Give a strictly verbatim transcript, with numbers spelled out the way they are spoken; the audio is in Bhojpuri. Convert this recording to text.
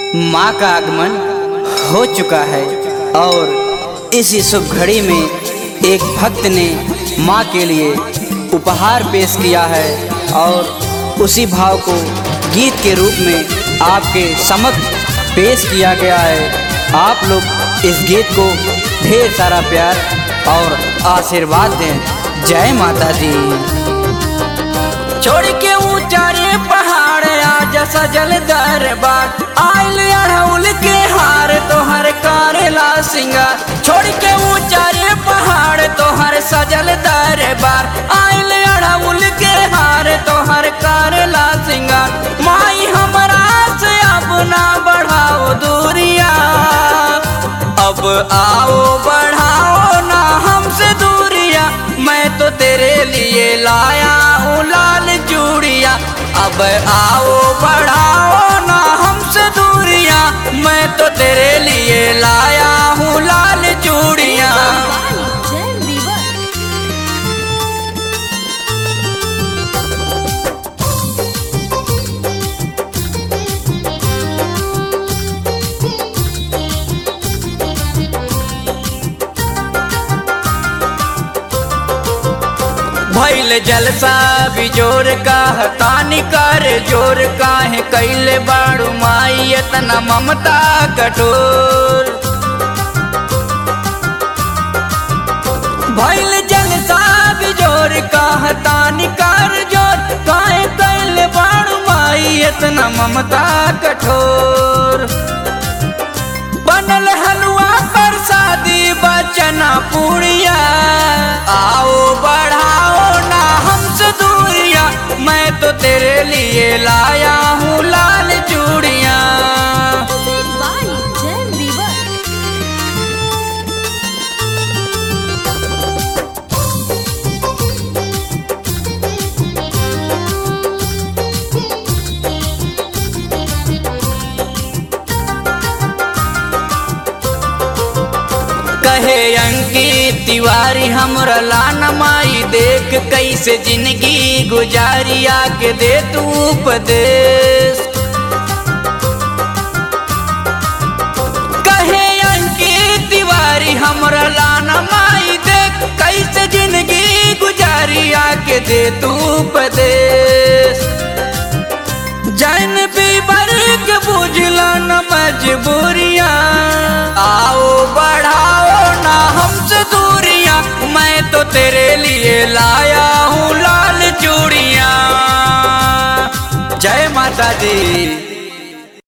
माँ का आगमन हो चुका है और इसी शुभ घड़ी में एक भक्त ने माँ के लिए उपहार पेश किया है और उसी भाव को गीत के रूप में आपके समक्ष पेश किया गया है। आप लोग इस गीत को ढेर सारा प्यार और आशीर्वाद दें। जय माता दी। छोड़ के ऊंचा रे पहाड़ आज सजल दरबार, आयल अड़हुल के हार तोहर करेला सिंगार। छोड़ के ऊंचा रे पहाड़ तोहर सजल दरबार, आयल अड़हुल के हार तोहर करेला सिंगार। माई हमरा से अब ना बढ़ाओ दूरिया, अब आओ बढ़ाओ ना हमसे दूरिया। मैं तो तेरे लिए लाया हूँ लाल चूड़िया, अब आओ बढ़ाओ ना हमसे दूरिया। मैं तो तेरे लिए लाया हूँ लाल चूड़िया। भैल जलसा बिजोर का तानी कर जोर, काहे कैले बाड़ू माई इतना ममता कठोर। भैल जलसा बिजोर का तानी कर जोर, काहे कैले बाड़ू माई इतना ममता कठोर। बनल हलवा प्रसादी बचना पूड़िया, आओ बढ़ाओ ना हमसे दूरिया। मैं तो तेरे लिए लाया हूँ लाल चूड़िया। कहे अंकित तिवारी हमरा लाना माई, देख कैसे जिंदगी गुजारिया के दे तू उपदेश। कहे अंकित तिवारी हमरा लाना माई, देख कैसे जिंदगी गुजारिया के दे तू उपदेश। जैन बीबर के बुझला न मजबूरिया, आओ बढ़ाओ ना हमसे दूरिया। मैं तो तेरे लिए लाया हूँ लाल चूड़िया। जय माता दी।